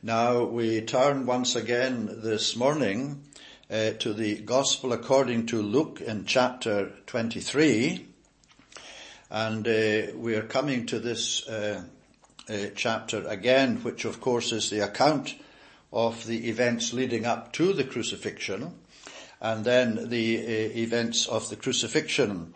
Now we turn once again this morning to the Gospel according to Luke in chapter 23. And we are coming to this chapter again, which of course is the account of the events leading up to the crucifixion, and then the events of the crucifixion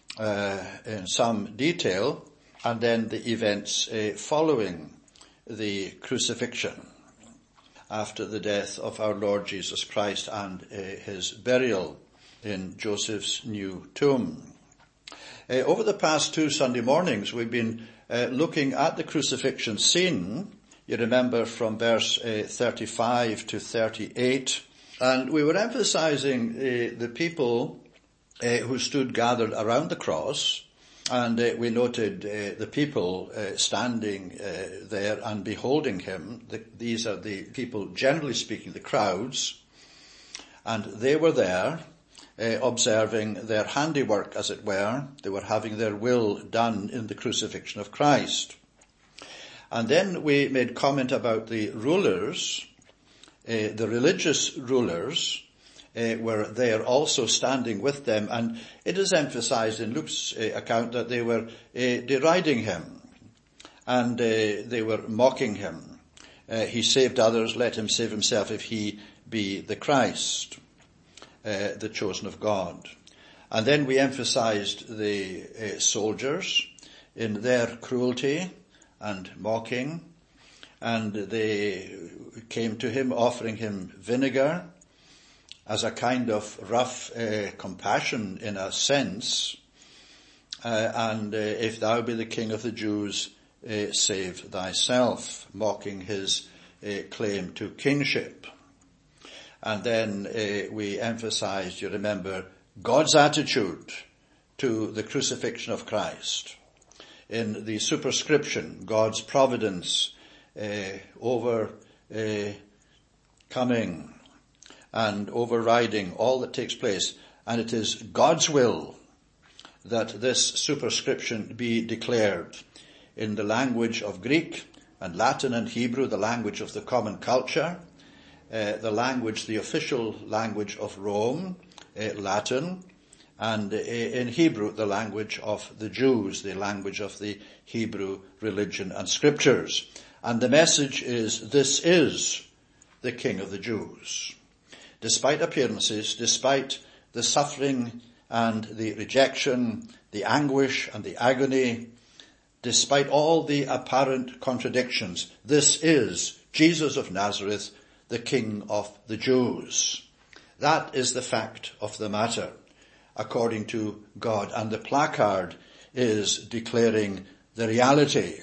in some detail, and then the events following the crucifixion after the death of our Lord Jesus Christ and his burial in Joseph's new tomb. Over the past two Sunday mornings, we've been looking at the crucifixion scene. You remember from verse 35 to 38. And we were emphasizing the people who stood gathered around the cross. And we noted the people standing there and beholding him. These are the people, generally speaking, the crowds. And they were there observing their handiwork, as it were. They were having their will done in the crucifixion of Christ. And then we made comment about the rulers, the religious rulers, were there also standing with them, and it is emphasized in Luke's account that they were deriding him, and they were mocking him. He saved others, let him save himself if he be the Christ, the chosen of God. And then we emphasized the soldiers in their cruelty and mocking, and they came to him offering him vinegar as a kind of rough compassion in a sense, and if thou be the King of the Jews, save thyself, mocking his claim to kingship. And then we emphasized, you remember, God's attitude to the crucifixion of Christ. In the superscription, God's providence overcoming and overriding all that takes place. And it is God's will that this superscription be declared in the language of Greek and Latin and Hebrew, the language of the common culture, the official language of Rome, Latin, and in Hebrew, the language of the Jews, the language of the Hebrew religion and scriptures. And the message is, this is the King of the Jews. Despite appearances, despite the suffering and the rejection, the anguish and the agony, despite all the apparent contradictions, this is Jesus of Nazareth, the King of the Jews. That is the fact of the matter, according to God. And the placard is declaring the reality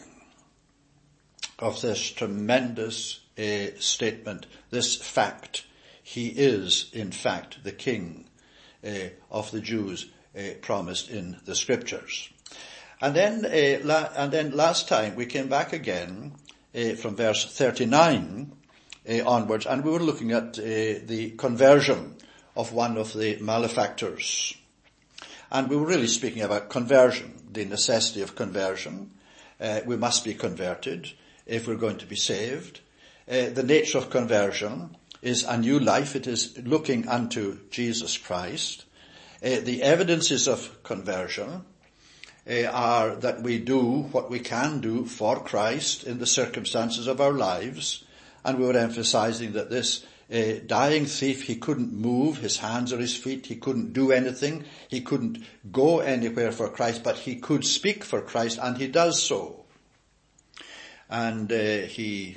of this tremendous statement, this fact. He is, in fact, the King of the Jews promised in the Scriptures. And then last time we came back again from verse 39 onwards, and we were looking at the conversion of one of the malefactors. And we were really speaking about conversion, the necessity of conversion. We must be converted if we're going to be saved. The nature of conversion is a new life. It is looking unto Jesus Christ. The evidences of conversion are that we do what we can do for Christ in the circumstances of our lives. And we were emphasizing that this dying thief, he couldn't move his hands or his feet. He couldn't do anything. He couldn't go anywhere for Christ, but he could speak for Christ, and he does so. And he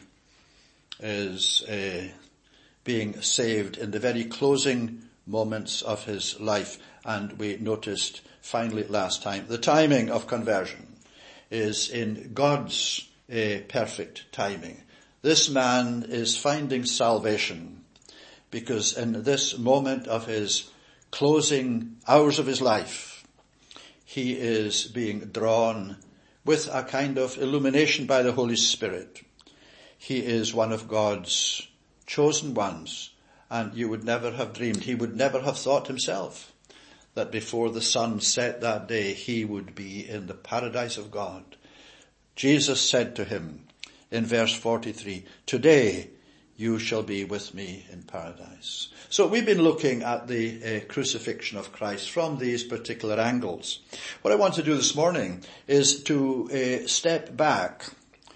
is being saved in the very closing moments of his life. And we noticed finally last time, the timing of conversion is in God's perfect timing. This man is finding salvation because in this moment of his closing hours of his life, he is being drawn with a kind of illumination by the Holy Spirit. He is one of God's chosen ones, and you would never have dreamed, he would never have thought himself that before the sun set that day he would be in the paradise of God. Jesus said to him, in verse 43. Today you shall be with me in paradise. So we've been looking at the crucifixion of Christ from these particular angles. What I want to do this morning is to step back,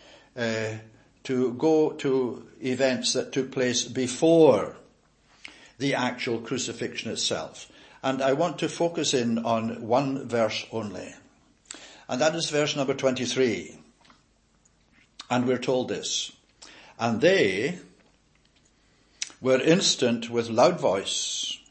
to go to events that took place before the actual crucifixion itself. And I want to focus in on one verse only. And that is verse number 23. And we're told this. And they were instant with loud voices,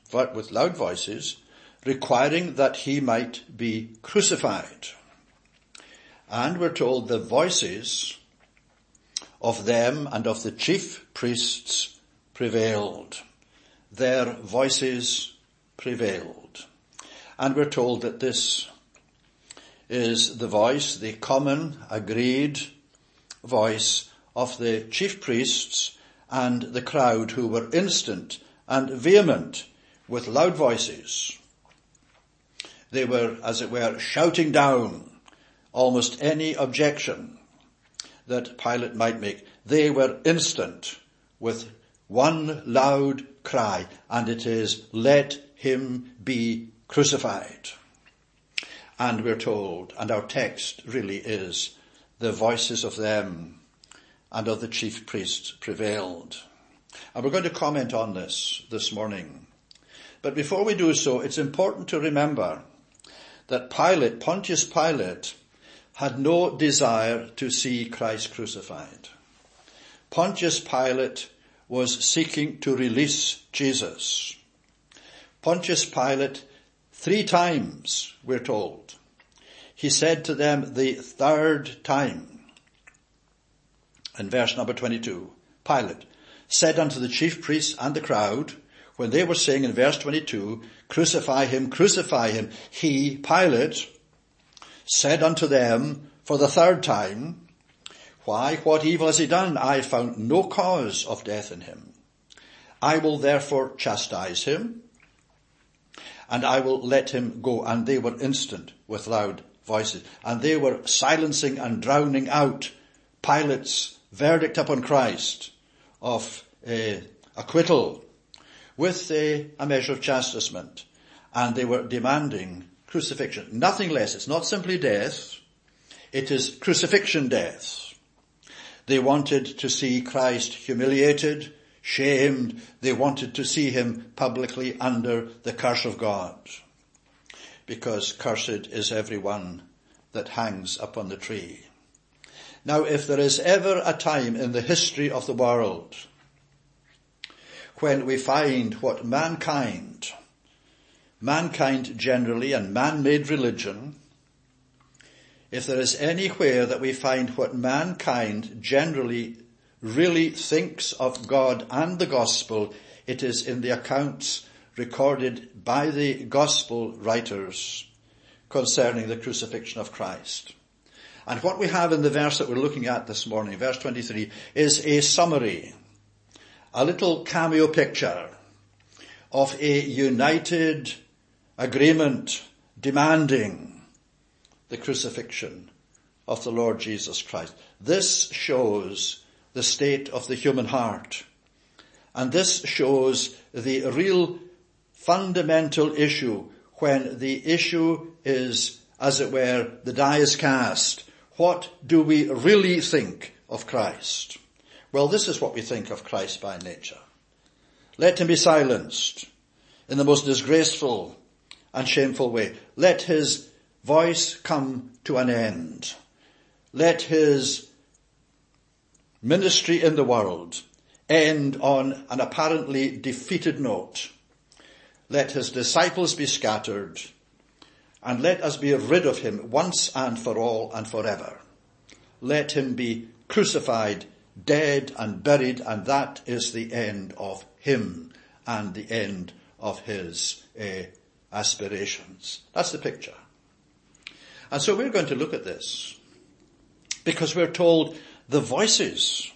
requiring that he might be crucified. And we're told the voices of them and of the chief priests prevailed. Their voices prevailed. And we're told that this is the voice, the common, agreed voice of the chief priests and the crowd, who were instant and vehement with loud voices. They were, as it were, shouting down almost any objection that Pilate might make. They were instant with one loud cry, and it is, let him be crucified. And we're told, and our text really is, the voices of them and of the chief priests prevailed. And we're going to comment on this morning. But before we do so, it's important to remember that Pontius Pilate, had no desire to see Christ crucified. Pontius Pilate was seeking to release Jesus. Pontius Pilate, 3 times, we're told, he said to them the 3rd time, in verse number 22, Pilate said unto the chief priests and the crowd, when they were saying in verse 22, crucify him, he, Pilate, said unto them for the 3rd time, why, what evil has he done? I found no cause of death in him. I will therefore chastise him, and I will let him go. And they were instant with loud voices, and they were silencing and drowning out Pilate's verdict upon Christ of acquittal with a measure of chastisement. And they were demanding crucifixion. Nothing less. It's not simply death. It is crucifixion death. They wanted to see Christ humiliated, shamed. They wanted to see him publicly under the curse of God. Because cursed is everyone that hangs upon the tree. Now, if there is ever a time in the history of the world when we find what mankind generally and man-made religion, if there is anywhere that we find what mankind generally really thinks of God and the gospel, it is in the accounts recorded by the gospel writers concerning the crucifixion of Christ. And what we have in the verse that we're looking at this morning, verse 23, is a summary, a little cameo picture of a united agreement demanding the crucifixion of the Lord Jesus Christ. This shows the state of the human heart. And this shows the real fundamental issue when the issue is, as it were, the die is cast. What do we really think of Christ? Well, this is what we think of Christ by nature. Let him be silenced in the most disgraceful and shameful way. Let his voice come to an end. Let his ministry in the world end on an apparently defeated note. Let his disciples be scattered, and let us be rid of him once and for all and forever. Let him be crucified, dead and buried, and that is the end of him and the end of his aspirations. That's the picture. And so we're going to look at this because we're told the voices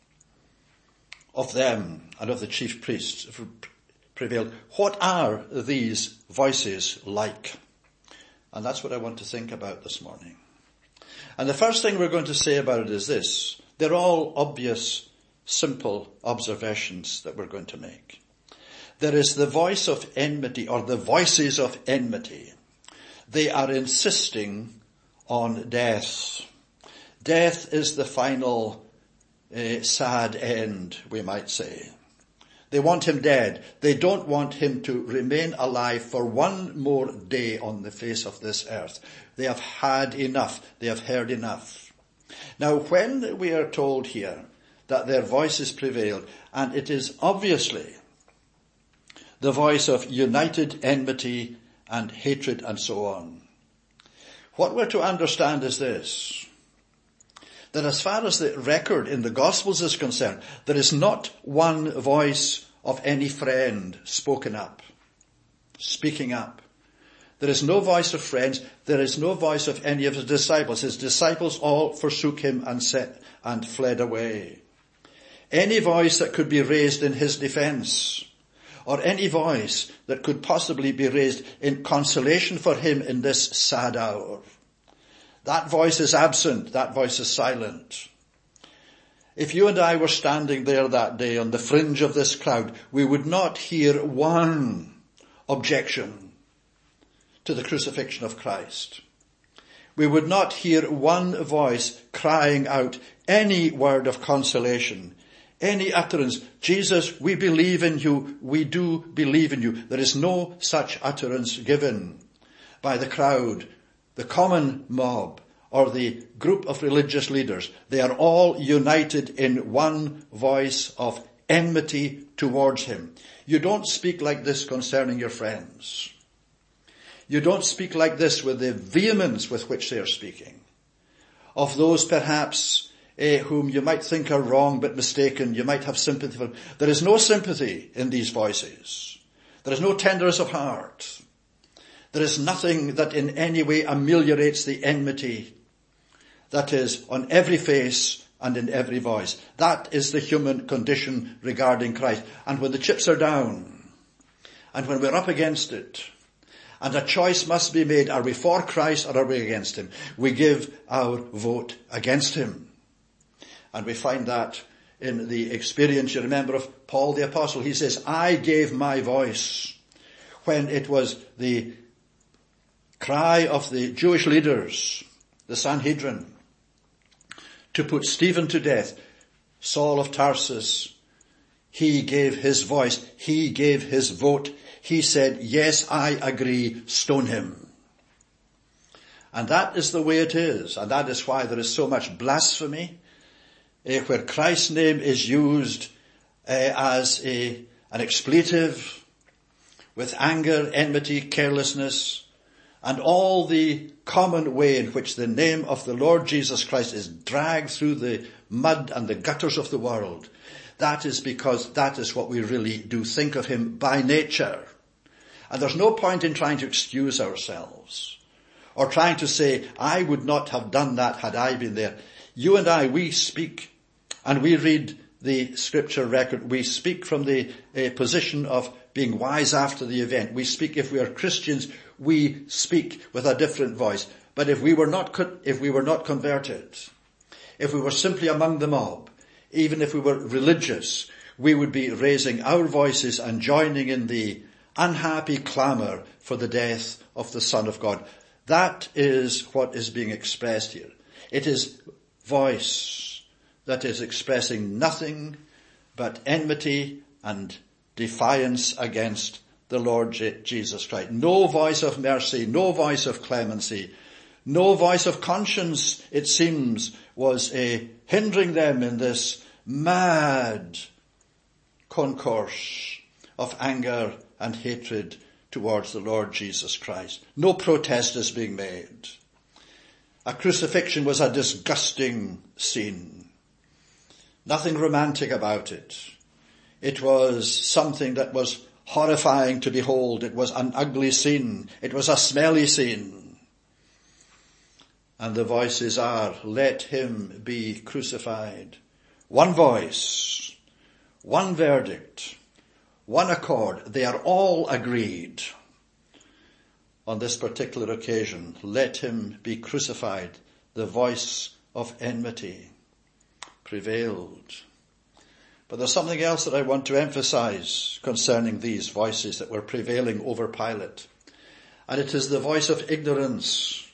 of them and of the chief priests prevailed. What are these voices like? And that's what I want to think about this morning. And the first thing we're going to say about it is this, They're all obvious, simple observations that we're going to make. There is the voice of enmity, or the voices of enmity. They are insisting on death. Death is the final sad end, we might say. They want him dead. They don't want him to remain alive for one more day on the face of this earth. They have had enough. They have heard enough. Now, when we are told here that their voices prevailed, and it is obviously the voice of united enmity and hatred and so on, what we're to understand is this: that as far as the record in the Gospels is concerned, there is not one voice of any friend speaking up. There is no voice of friends. There is no voice of any of his disciples. His disciples all forsook him and fled away. Any voice that could be raised in his defense, or any voice that could possibly be raised in consolation for him in this sad hour, that voice is absent. That voice is silent. If you and I were standing there that day on the fringe of this crowd, we would not hear one objection to the crucifixion of Christ. We would not hear one voice crying out any word of consolation, any utterance. Jesus, we believe in you. We do believe in you. There is no such utterance given by the crowd, the common mob, or the group of religious leaders. They are all united in one voice of enmity towards him. You don't speak like this concerning your friends. You don't speak like this with the vehemence with which they are speaking. Of those perhaps whom you might think are wrong but mistaken, you might have sympathy for. There is no sympathy in these voices. There is no tenderness of heart. There is nothing that in any way ameliorates the enmity that is on every face and in every voice. That is the human condition regarding Christ. And when the chips are down, and when we're up against it, and a choice must be made, are we for Christ or are we against him? We give our vote against him. And we find that in the experience, you remember, of Paul the Apostle. He says, I gave my voice when it was the cry of the Jewish leaders, the Sanhedrin, to put Stephen to death. Saul of Tarsus, he gave his voice. He gave his vote. He said, yes, I agree, stone him. And that is the way it is. And that is why there is so much blasphemy, where Christ's name is used as an expletive, with anger, enmity, carelessness, and all the common way in which the name of the Lord Jesus Christ is dragged through the mud and the gutters of the world. That is because that is what we really do think of him by nature. And there's no point in trying to excuse ourselves or trying to say, I would not have done that had I been there. You and I, we speak and we read the scripture record. We speak from the position of being wise after the event. We speak, if we are Christians, we speak with a different voice. But if we were not converted, if we were simply among the mob, even if we were religious, we would be raising our voices and joining in the unhappy clamour for the death of the Son of God. That is what is being expressed here. It is voice that is expressing nothing but enmity and defiance against the Lord Jesus Christ. No voice of mercy, no voice of clemency, no voice of conscience, it seems, was hindering them in this mad concourse of anger and hatred towards the Lord Jesus Christ. No protest is being made. A crucifixion was a disgusting scene. Nothing romantic about it. It was something that was horrifying to behold. It was an ugly scene. It was a smelly scene. And the voices are, let him be crucified. One voice, one verdict, one accord. They are all agreed on this particular occasion. Let him be crucified. The voice of enmity. prevailed. But there's something else that I want to emphasize concerning these voices that were prevailing over Pilate. And it is the voice of ignorance.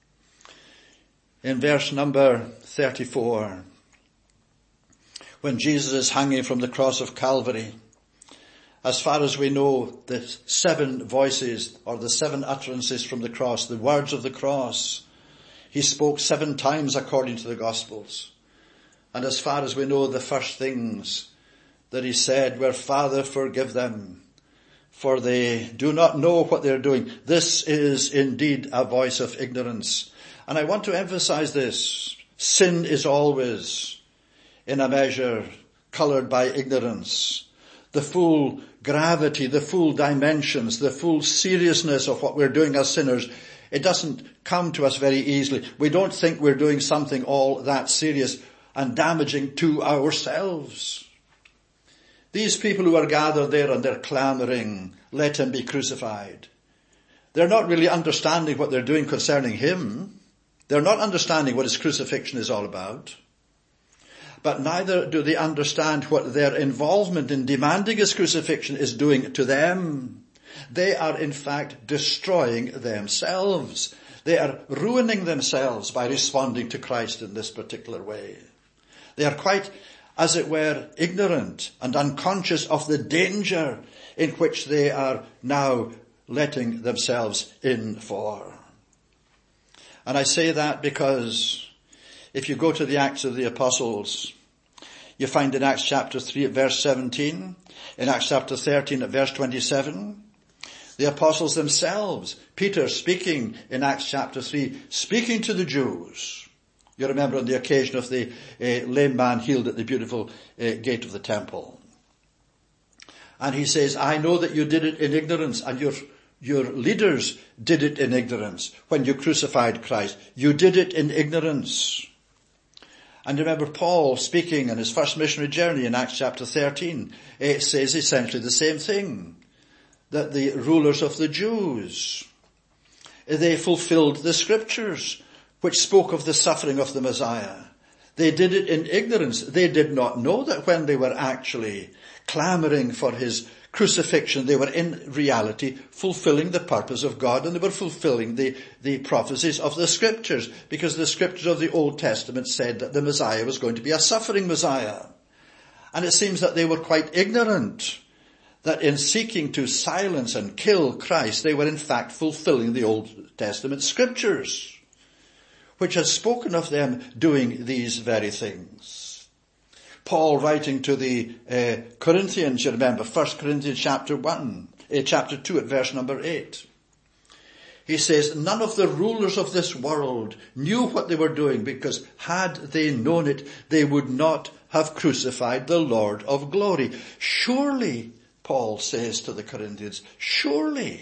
In verse number 34, when Jesus is hanging from the cross of Calvary, as far as we know, the 7 voices or the 7 utterances from the cross, the words of the cross, he spoke 7 times according to the Gospels. And as far as we know, the first things that he said were, Father, forgive them, for they do not know what they're doing. This is indeed a voice of ignorance. And I want to emphasize this. Sin is always, in a measure, colored by ignorance. The full gravity, the full dimensions, the full seriousness of what we're doing as sinners, it doesn't come to us very easily. We don't think we're doing something all that serious and damaging to ourselves. These people who are gathered there and they're clamoring, let him be crucified. They're not really understanding what they're doing concerning him. They're not understanding what his crucifixion is all about. But neither do they understand what their involvement in demanding his crucifixion is doing to them. They are in fact destroying themselves. They are ruining themselves by responding to Christ in this particular way. They are quite, as it were, ignorant and unconscious of the danger in which they are now letting themselves in for. And I say that because if you go to the Acts of the Apostles, you find in Acts chapter 3 at verse 17, in Acts chapter 13 at verse 27, the apostles themselves, Peter speaking in Acts chapter 3, speaking to the Jews. You remember on the occasion of the lame man healed at the beautiful gate of the temple. And he says, I know that you did it in ignorance, and your leaders did it in ignorance when you crucified Christ. You did it in ignorance. And remember Paul speaking on his first missionary journey in Acts chapter 13, it says essentially the same thing, that the rulers of the Jews, they fulfilled the scriptures which spoke of the suffering of the Messiah. They did it in ignorance. They did not know that when they were actually clamoring for his crucifixion, they were in reality fulfilling the purpose of God, and they were fulfilling the prophecies of the scriptures, because the scriptures of the Old Testament said that the Messiah was going to be a suffering Messiah. And it seems that they were quite ignorant that in seeking to silence and kill Christ, they were in fact fulfilling the Old Testament scriptures, which has spoken of them doing these very things. Paul writing to the Corinthians, you remember, 1 Corinthians chapter 2 at verse number 8. He says, none of the rulers of this world knew what they were doing, because had they known it, they would not have crucified the Lord of glory. Surely, Paul says to the Corinthians, surely,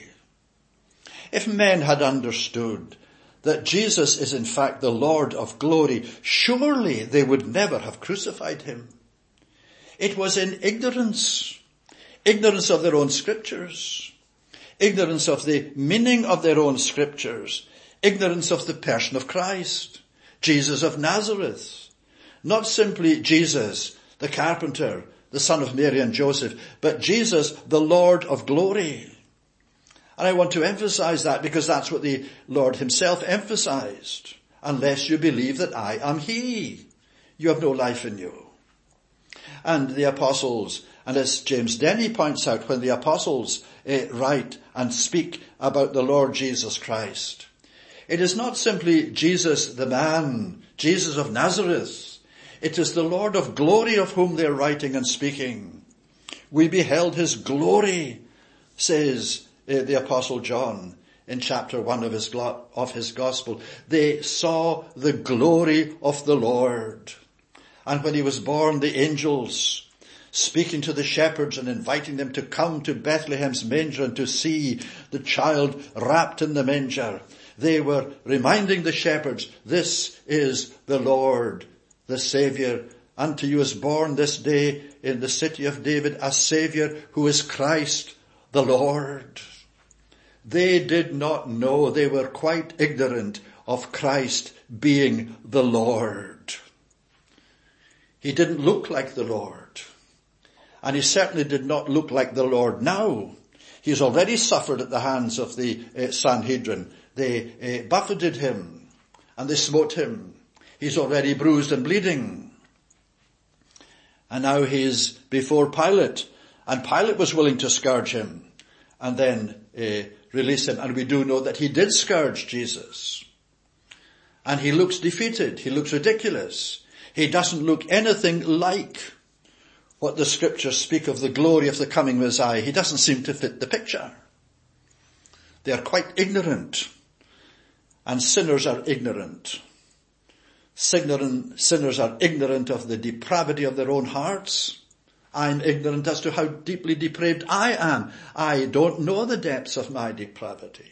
if men had understood that Jesus is in fact the Lord of glory, surely they would never have crucified him. It was in ignorance of their own scriptures, ignorance of the meaning of their own scriptures, ignorance of the person of Christ, Jesus of Nazareth. Not simply Jesus, the carpenter, the son of Mary and Joseph, but Jesus, the Lord of glory. And I want to emphasize that because that's what the Lord himself emphasized. Unless you believe that I am he, you have no life in you. And the apostles, and as James Denny points out, when the apostles write and speak about the Lord Jesus Christ, it is not simply Jesus the man, Jesus of Nazareth. It is the Lord of glory of whom they're writing and speaking. We beheld his glory, says the Apostle John in chapter 1 of his gospel. They saw the glory of the Lord. And when he was born, the angels, speaking to the shepherds and inviting them to come to Bethlehem's manger and to see the child wrapped in the manger, they were reminding the shepherds, this is the Lord, the Saviour. Unto you is born this day in the city of David a Saviour who is Christ the Lord. They did not know, they were quite ignorant of Christ being the Lord. He didn't look like the Lord. And he certainly did not look like the Lord now. He's already suffered at the hands of the Sanhedrin. They buffeted him and they smote him. He's already bruised and bleeding. And now he's before Pilate. And Pilate was willing to scourge him and then release him. And we do know that he did scourge Jesus. And he looks defeated. He looks ridiculous. He doesn't look anything like what the scriptures speak of the glory of the coming Messiah. He doesn't seem to fit the picture. They are quite ignorant. And sinners are ignorant. Sinners are ignorant of the depravity of their own hearts. I'm ignorant as to how deeply depraved I am. I don't know the depths of my depravity.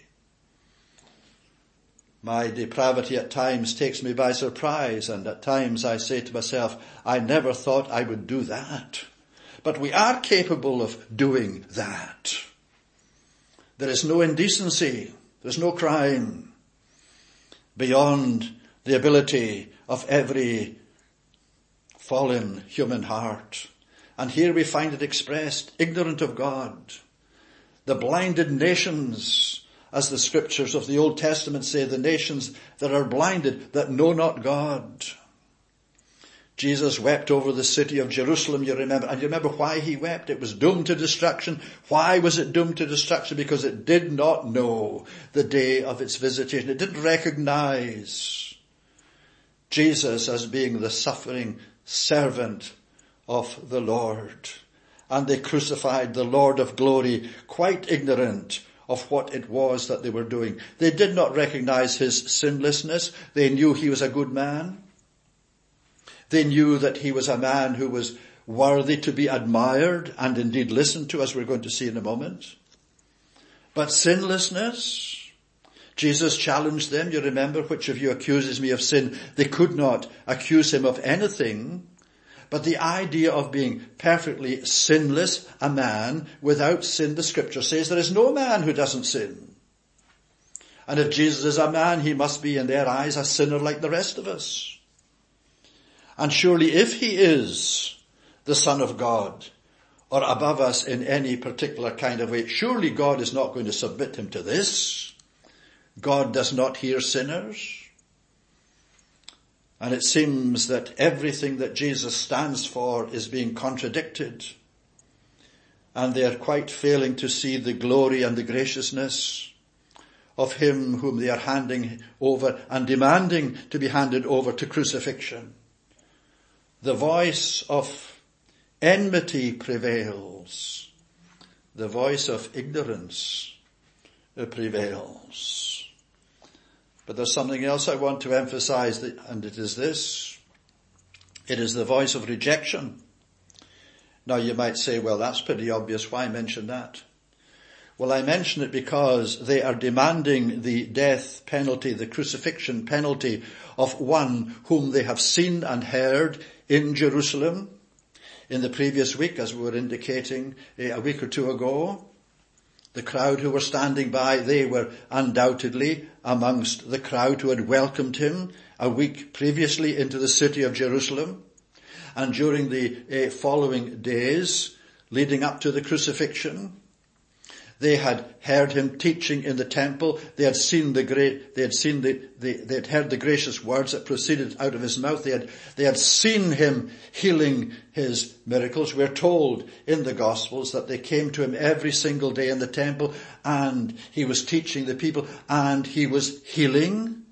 My depravity at times takes me by surprise, and at times I say to myself, I never thought I would do that. But we are capable of doing that. There is no indecency, there's no crime beyond the ability of every fallen human heart. And here we find it expressed, ignorant of God. The blinded nations, as the scriptures of the Old Testament say, the nations that are blinded, that know not God. Jesus wept over the city of Jerusalem, you remember. And you remember why he wept? It was doomed to destruction. Why was it doomed to destruction? Because it did not know the day of its visitation. It didn't recognize Jesus as being the suffering servant of the Lord. And they crucified the Lord of glory, quite ignorant of what it was that they were doing. They did not recognize his sinlessness. They knew he was a good man. They knew that he was a man who was worthy to be admired and indeed listened to, as we're going to see in a moment. But sinlessness, Jesus challenged them. You remember, which of you accuses me of sin? They could not accuse him of anything. But the idea of being perfectly sinless, a man without sin, the scripture says there is no man who doesn't sin. And if Jesus is a man, he must be in their eyes a sinner like the rest of us. And surely if he is the Son of God, or above us in any particular kind of way, surely God is not going to submit him to this. God does not hear sinners. And it seems that everything that Jesus stands for is being contradicted. And they are quite failing to see the glory and the graciousness of him whom they are handing over and demanding to be handed over to crucifixion. The voice of enmity prevails. The voice of ignorance prevails. But there's something else I want to emphasize, and it is this. It is the voice of rejection. Now you might say, well, that's pretty obvious. Why mention that? Well, I mention it because they are demanding the death penalty, the crucifixion penalty of one whom they have seen and heard in Jerusalem in the previous week, as we were indicating a week or two ago. The crowd who were standing by, they were undoubtedly amongst the crowd who had welcomed him a week previously into the city of Jerusalem. And during the following days, leading up to the crucifixion, they had heard him teaching in the temple. They had heard the gracious words that proceeded out of his mouth. They had seen him healing his miracles. We're told in the Gospels that they came to him every single day in the temple, and he was teaching the people, and he was healing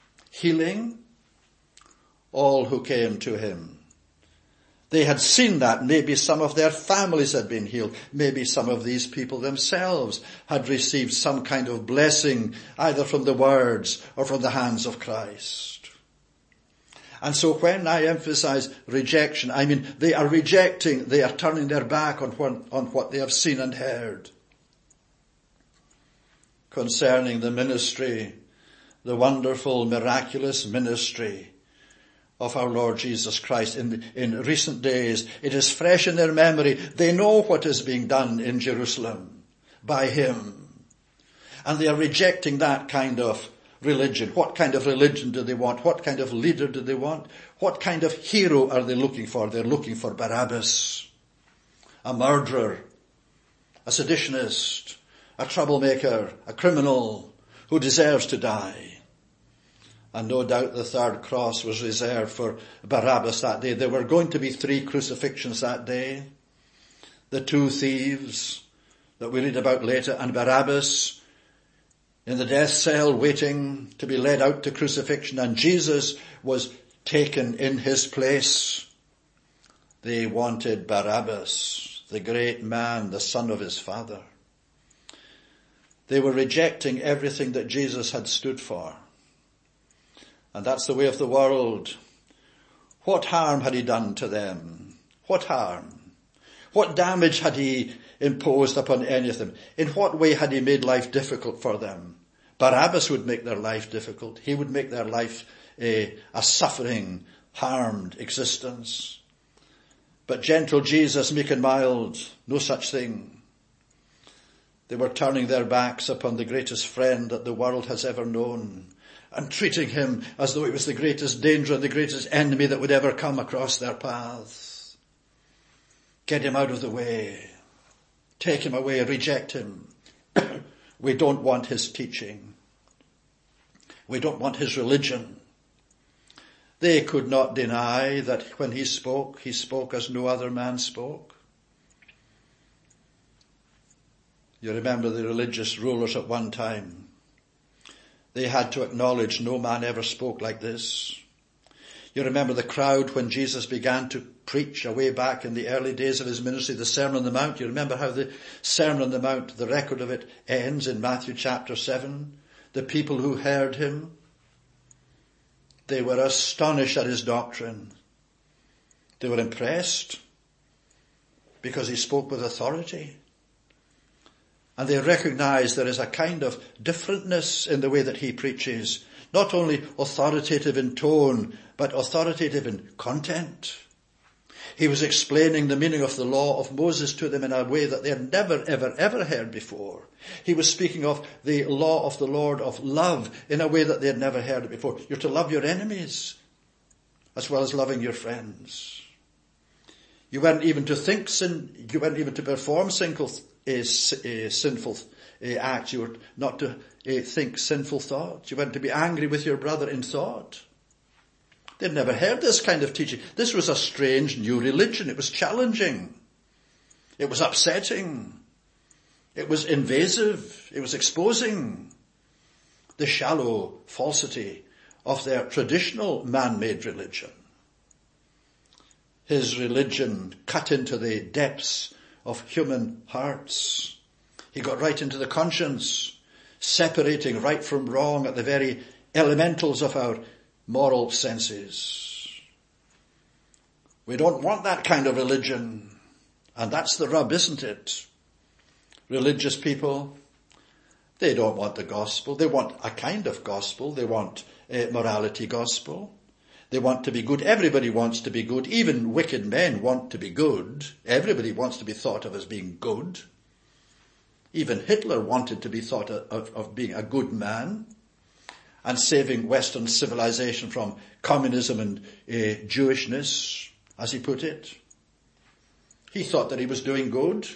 all who came to him. They had seen that. Maybe some of their families had been healed. Maybe some of these people themselves had received some kind of blessing, either from the words or from the hands of Christ. And so when I emphasize rejection, I mean they are rejecting, they are turning their back on what they have seen and heard concerning the ministry, the wonderful, miraculous ministry of our Lord Jesus Christ in recent days. It is fresh in their memory. They know what is being done in Jerusalem by him. And they are rejecting that kind of religion. What kind of religion do they want? What kind of leader do they want? What kind of hero are they looking for? They're looking for Barabbas, a murderer, a seditionist, a troublemaker, a criminal who deserves to die. And no doubt the third cross was reserved for Barabbas that day. There were going to be 3 crucifixions that day. The 2 thieves that we read about later, and Barabbas in the death cell waiting to be led out to crucifixion, and Jesus was taken in his place. They wanted Barabbas, the great man, the son of his father. They were rejecting everything that Jesus had stood for. And that's the way of the world. What harm had he done to them? What harm? What damage had he imposed upon any of them? In what way had he made life difficult for them? Barabbas would make their life difficult. He would make their life a suffering, harmed existence. But gentle Jesus, meek and mild, no such thing. They were turning their backs upon the greatest friend that the world has ever known, and treating him as though it was the greatest danger and the greatest enemy that would ever come across their paths. Get him out of the way. Take him away. Reject him. We don't want his teaching. We don't want his religion. They could not deny that when he spoke as no other man spoke. You remember the religious rulers at one time. They had to acknowledge no man ever spoke like this. You remember the crowd when Jesus began to preach away back in the early days of his ministry, the Sermon on the Mount. You remember how the Sermon on the Mount, the record of it, ends in Matthew chapter 7. The people who heard him, they were astonished at his doctrine. They were impressed because he spoke with authority. And they recognize there is a kind of differentness in the way that he preaches. Not only authoritative in tone, but authoritative in content. He was explaining the meaning of the law of Moses to them in a way that they had never, ever, ever heard before. He was speaking of the law of the Lord of love in a way that they had never heard it before. You're to love your enemies as well as loving your friends. You weren't even to think sin. You weren't even to perform sinful acts. You were not to think sinful thoughts. You weren't to be angry with your brother in thought. They'd never heard this kind of teaching. This was a strange new religion. It was challenging. It was upsetting. It was invasive. It was exposing the shallow falsity of their traditional man-made religion. His religion cut into the depths of human hearts. He got right into the conscience, separating right from wrong at the very elementals of our moral senses. We don't want that kind of religion. And that's the rub, isn't it? Religious people, they don't want the gospel. They want a kind of gospel. They want a morality gospel. They want to be good. Everybody wants to be good. Even wicked men want to be good. Everybody wants to be thought of as being good. Even Hitler wanted to be thought of being a good man and saving Western civilization from communism and Jewishness, as he put it. He thought that he was doing good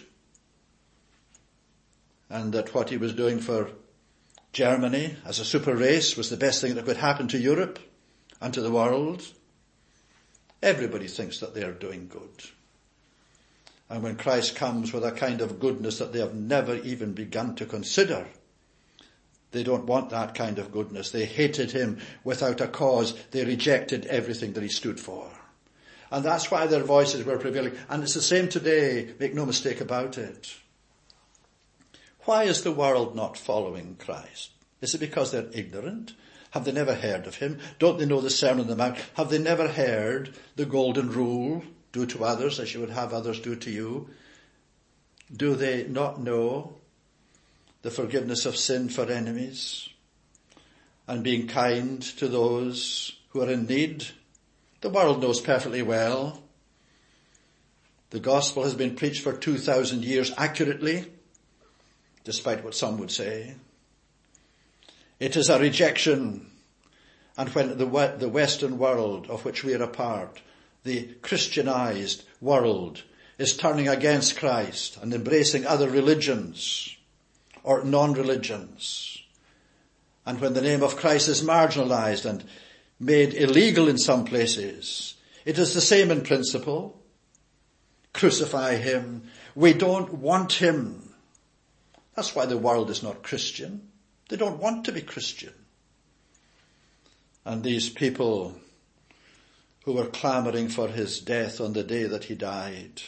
and that what he was doing for Germany as a super race was the best thing that could happen to Europe and to the world. Everybody thinks that they are doing good. And when Christ comes with a kind of goodness that they have never even begun to consider, they don't want that kind of goodness. They hated him without a cause. They rejected everything that he stood for. And that's why their voices were prevailing. And it's the same today, make no mistake about it. Why is the world not following Christ? Is it because they're ignorant? Have they never heard of him? Don't they know the Sermon on the Mount? Have they never heard the golden rule? Do to others as you would have others do to you. Do they not know the forgiveness of sin for enemies and being kind to those who are in need? The world knows perfectly well. The gospel has been preached for 2,000 years accurately, despite what some would say. It is a rejection. And when the Western world of which we are a part, the Christianized world, is turning against Christ and embracing other religions or non-religions, and when the name of Christ is marginalized and made illegal in some places, it is the same in principle. Crucify him. We don't want him. That's why the world is not Christian. They don't want to be Christian. And these people who were clamoring for his death on the day that he died,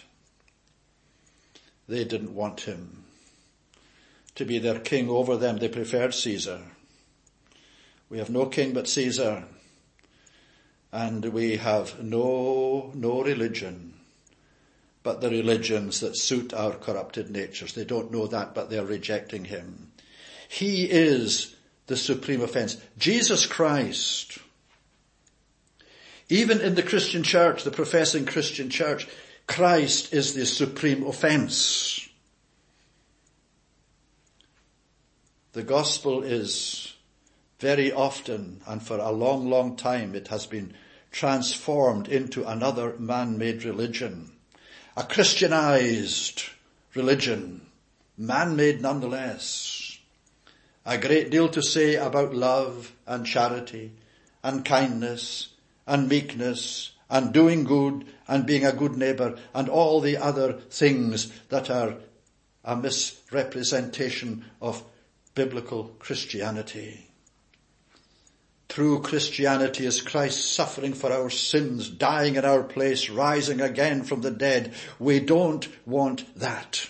they didn't want him to be their king over them. They preferred Caesar. We have no king but Caesar. And we have no religion but the religions that suit our corrupted natures. They don't know that, but they're rejecting him. He is the supreme offense. Jesus Christ. Even in the Christian church, the professing Christian church, Christ is the supreme offense. The gospel is very often, and for a long time, it has been transformed into another man-made religion. A Christianized religion, man-made nonetheless. A great deal to say about love and charity and kindness and meekness and doing good and being a good neighbor and all the other things that are a misrepresentation of biblical Christianity. True Christianity is Christ suffering for our sins, dying in our place, rising again from the dead. We don't want that.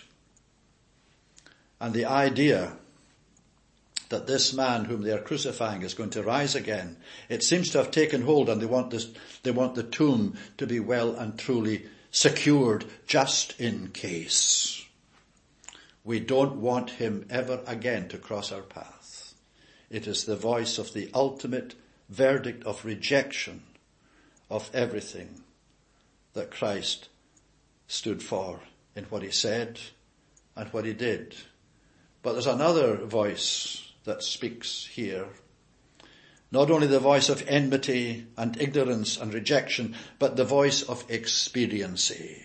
And the idea that this man whom they are crucifying is going to rise again, it seems to have taken hold, and they want the tomb to be well and truly secured just in case. We don't want him ever again to cross our path. It is the voice of the ultimate verdict of rejection of everything that Christ stood for in what he said and what he did. But there's another voice that speaks here. Not only the voice of enmity and ignorance and rejection, but the voice of expediency.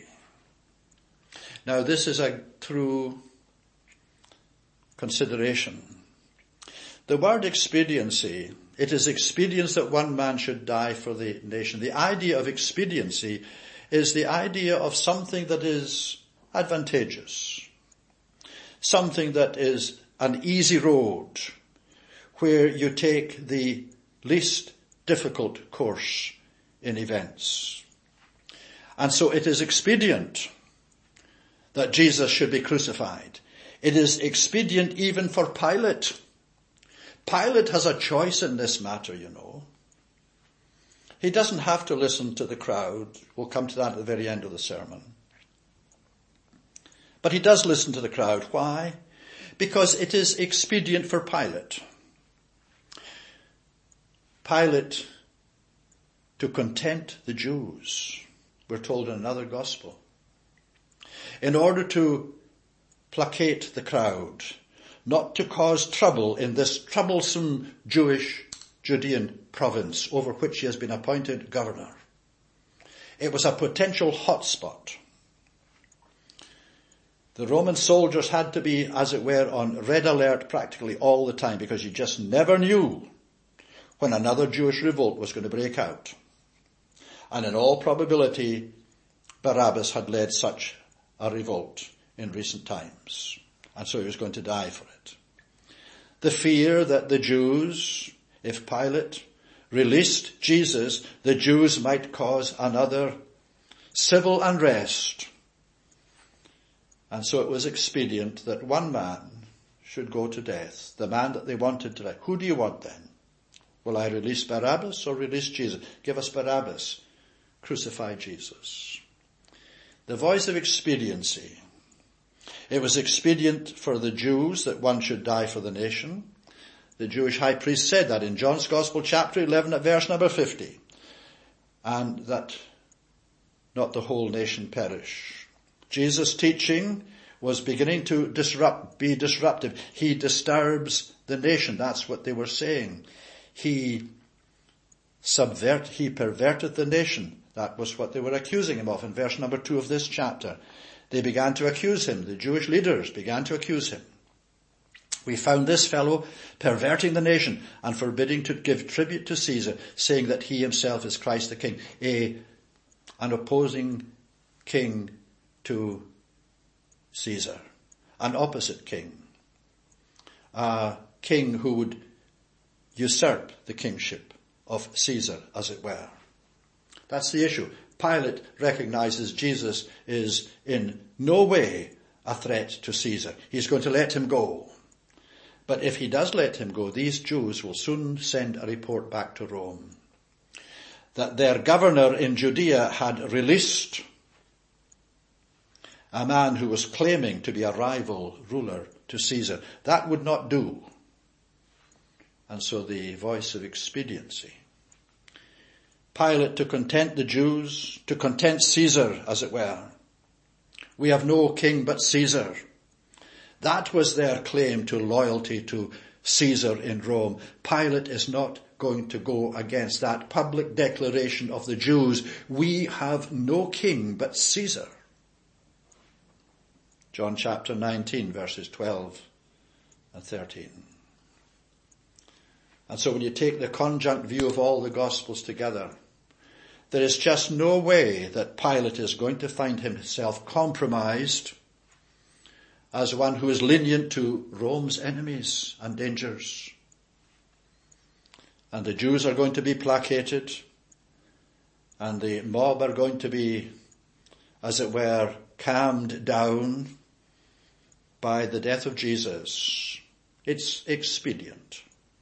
Now this is a true consideration. The word expediency, it is expedience that one man should die for the nation. The idea of expediency is the idea of something that is advantageous. Something that is an easy road where you take the least difficult course in events. And so it is expedient that Jesus should be crucified. It is expedient even for Pilate. Pilate has a choice in this matter, you know. He doesn't have to listen to the crowd. We'll come to that at the very end of the sermon. But he does listen to the crowd. Why? Because it is expedient for Pilate. Pilate to content the Jews, we're told in another gospel, in order to placate the crowd, not to cause trouble in this troublesome Judean province over which he has been appointed governor. It was a potential hotspot. The Roman soldiers had to be, as it were, on red alert practically all the time, because you just never knew when another Jewish revolt was going to break out. And in all probability, Barabbas had led such a revolt in recent times. And so he was going to die for it. The fear that the Jews, if Pilate released Jesus, the Jews might cause another civil unrest. And so it was expedient that one man should go to death, the man that they wanted to die. Who do you want then? Will I release Barabbas or release Jesus? Give us Barabbas. Crucify Jesus. The voice of expediency. It was expedient for the Jews that one should die for the nation. The Jewish high priest said that in John's Gospel chapter 11 at verse number 50. And that not the whole nation perish. Jesus' teaching was beginning to be disruptive. He disturbs the nation. That's what they were saying. He perverted the nation. That was what they were accusing him of in verse number 2 of this chapter. They began to accuse him. The Jewish leaders began to accuse him. We found this fellow perverting the nation and forbidding to give tribute to Caesar, saying that he himself is Christ the King, an opposing king to Caesar, an opposite king, a king who would usurp the kingship of Caesar, as it were. That's the issue. Pilate recognizes Jesus is in no way a threat to Caesar. He's going to let him go. But if he does let him go, these Jews will soon send a report back to Rome that their governor in Judea had released a man who was claiming to be a rival ruler to Caesar. That would not do. And so the voice of expediency. Pilate, to content the Jews, to content Caesar, as it were. We have no king but Caesar. That was their claim to loyalty to Caesar in Rome. Pilate is not going to go against that public declaration of the Jews. We have no king but Caesar. John chapter 19, verses 12 and 13. And so when you take the conjunct view of all the Gospels together, there is just no way that Pilate is going to find himself compromised as one who is lenient to Rome's enemies and dangers. And the Jews are going to be placated, and the mob are going to be, as it were, calmed down by the death of Jesus. It's expedient.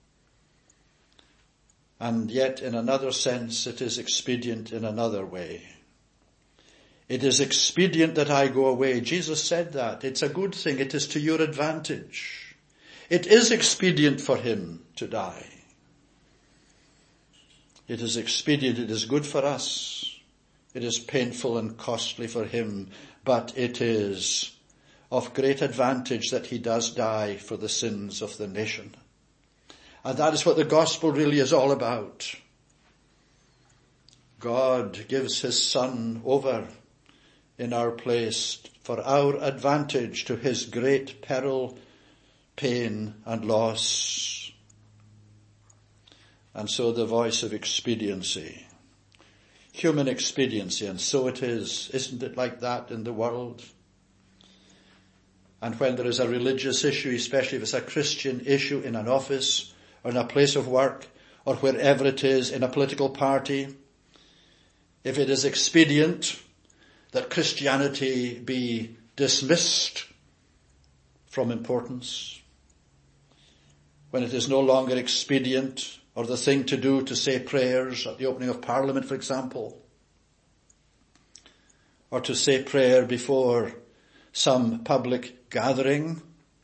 And yet, in another sense, it is expedient in another way. It is expedient that I go away. Jesus said that. It's a good thing. It is to your advantage. It is expedient for him to die. It is expedient. It is good for us. It is painful and costly for him, but it is of great advantage that he does die for the sins of the nation. And that is what the gospel really is all about. God gives his Son over in our place for our advantage to his great peril, pain and loss. And so the voice of expediency, human expediency, and so it is. Isn't it like that in the world? And when there is a religious issue, especially if it's a Christian issue in an office or in a place of work or wherever it is in a political party, if it is expedient that Christianity be dismissed from importance, when it is no longer expedient or the thing to do to say prayers at the opening of Parliament, for example, or to say prayer before some public gathering,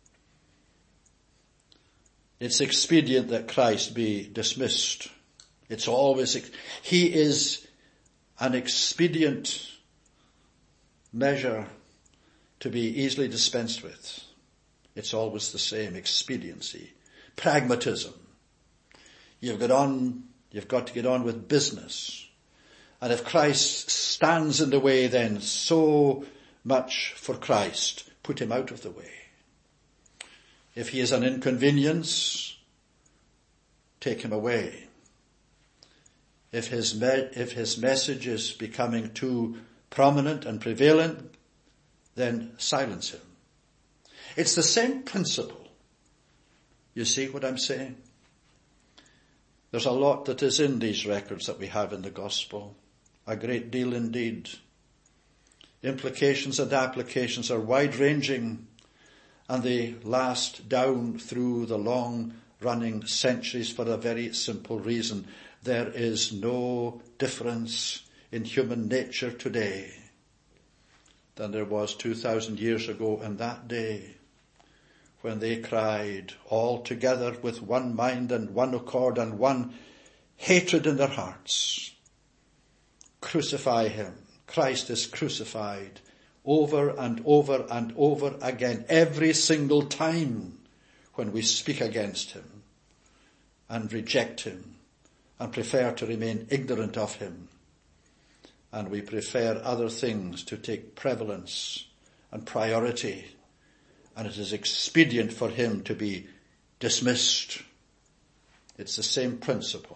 it's expedient that Christ be dismissed. It's always, he is an expedient measure to be easily dispensed with. It's always the same, expediency, pragmatism. You've got to get on with business. And if Christ stands in the way, then so much for Christ. Put him out of the way. If he is an inconvenience, take him away. If his message is becoming too prominent and prevalent, then silence him. It's the same principle. You see what I'm saying? There's a lot that is in these records that we have in the gospel. A great deal indeed. Implications and applications are wide-ranging, and they last down through the long-running centuries for a very simple reason. There is no difference in human nature today than there was 2,000 years ago in that day when they cried all together with one mind and one accord and one hatred in their hearts. Crucify him. Christ is crucified. over and over and over again, every single time when we speak against him and reject him and prefer to remain ignorant of him, and we prefer other things to take prevalence and priority, and it is expedient for him to be dismissed. It's the same principle,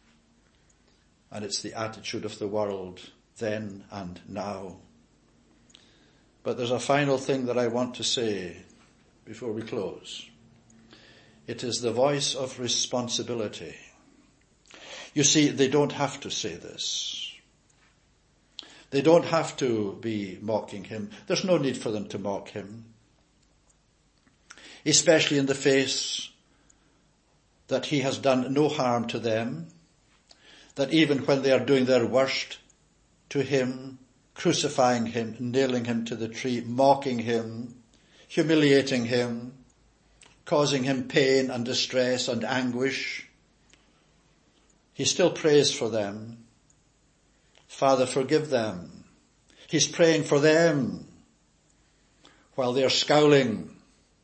and it's the attitude of the world then and now. But there's a final thing that I want to say before we close. It is the voice of responsibility. You see, they don't have to say this. They don't have to be mocking him. There's no need for them to mock him, especially in the face that he has done no harm to them, that even when they are doing their worst to him, crucifying him, nailing him to the tree, mocking him, humiliating him, causing him pain and distress and anguish, he still prays for them. Father, forgive them. He's praying for them while they're scowling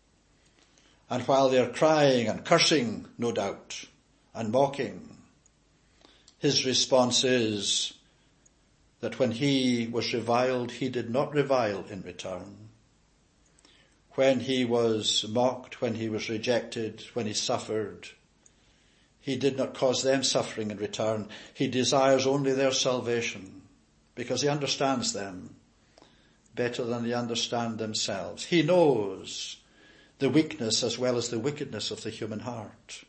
and while they're crying and cursing, no doubt, and mocking. His response is that when he was reviled, he did not revile in return. When he was mocked, when he was rejected, when he suffered, he did not cause them suffering in return. He desires only their salvation because he understands them better than they understand themselves. He knows the weakness as well as the wickedness of the human heart.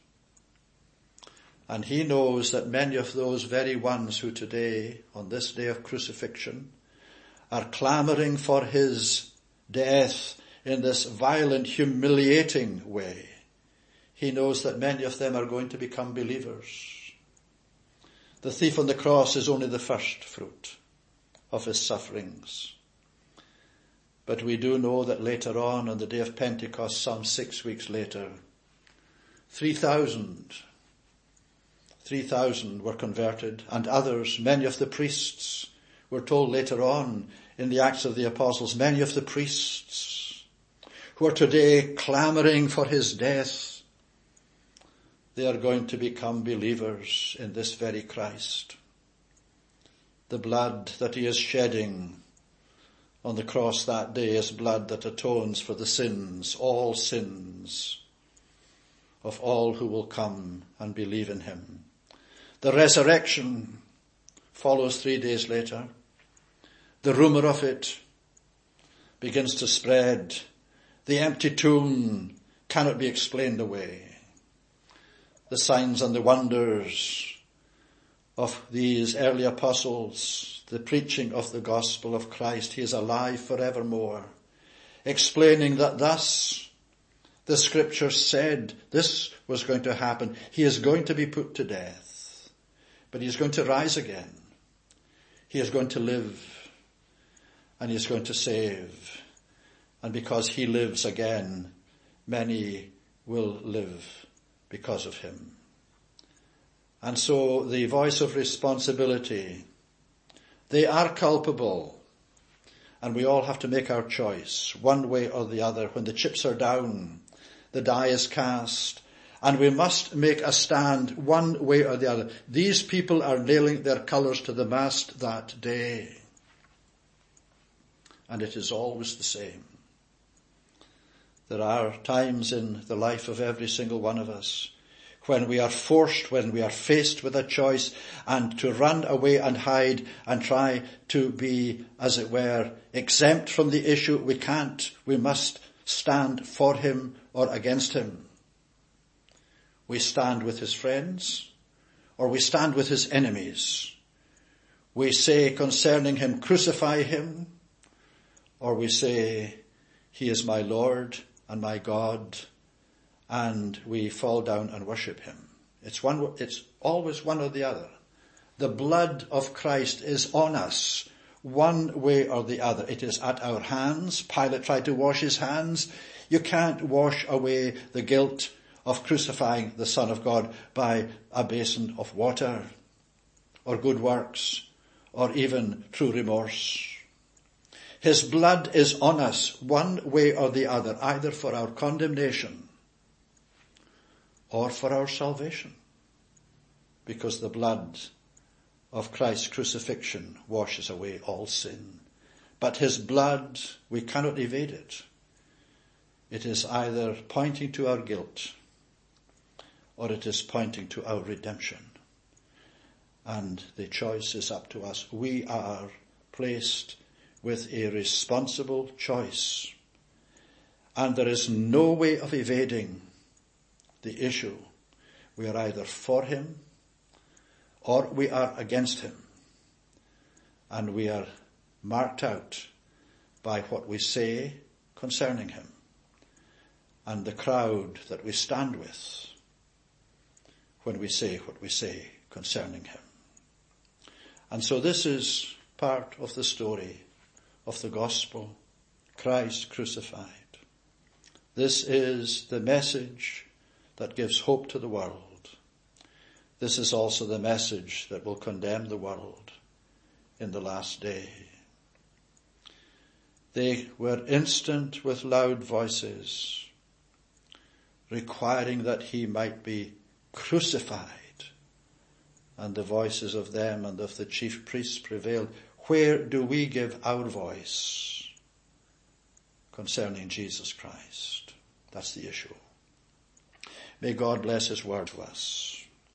And he knows that many of those very ones who today, on this day of crucifixion, are clamoring for his death in this violent, humiliating way, he knows that many of them are going to become believers. The thief on the cross is only the first fruit of his sufferings. But we do know that later on the day of Pentecost, some 6 weeks later, 3,000 were converted, and others, many of the priests, we're told later on in the Acts of the Apostles, many of the priests who are today clamoring for his death, they are going to become believers in this very Christ. The blood that he is shedding on the cross that day is blood that atones for the sins, all sins of all who will come and believe in him. The resurrection follows 3 days later. The rumor of it begins to spread. The empty tomb cannot be explained away. The signs and the wonders of these early apostles, the preaching of the gospel of Christ, he is alive forevermore, explaining that thus the scripture said this was going to happen. He is going to be put to death, but he is going to rise again. He is going to live, and he is going to save. And because he lives again, many will live because of him. And so the voice of responsibility, they are culpable, and we all have to make our choice, one way or the other. When the chips are down, the die is cast, and we must make a stand one way or the other. These people are nailing their colours to the mast that day, and it is always the same. There are times in the life of every single one of us when we are forced, when we are faced with a choice, and to run away and hide and try to be, as it were, exempt from the issue. We can't. We must stand for him or against him. We stand with his friends, or we stand with his enemies. We say concerning him, crucify him, or we say, he is my Lord and my God, and we fall down and worship him. It's always one or the other. The blood of Christ is on us, one way or the other. It is at our hands. Pilate tried to wash his hands. You can't wash away the guilt of crucifying the Son of God by a basin of water, or good works, or even true remorse. His blood is on us one way or the other, either for our condemnation or for our salvation, because the blood of Christ's crucifixion washes away all sin. But his blood, we cannot evade it. It is either pointing to our guilt or it is pointing to our redemption. And the choice is up to us. We are placed with a responsible choice. And there is no way of evading the issue. We are either for him or we are against him. And we are marked out by what we say concerning him and the crowd that we stand with when we say what we say concerning him. And so this is part of the story of the gospel, Christ crucified. This is the message that gives hope to the world. This is also the message that will condemn the world in the last day. They were instant with loud voices, requiring that he might be crucified. And the voices of them and of the chief priests prevailed. Where do we give our voice concerning Jesus Christ? That's the issue. May God bless his word to us.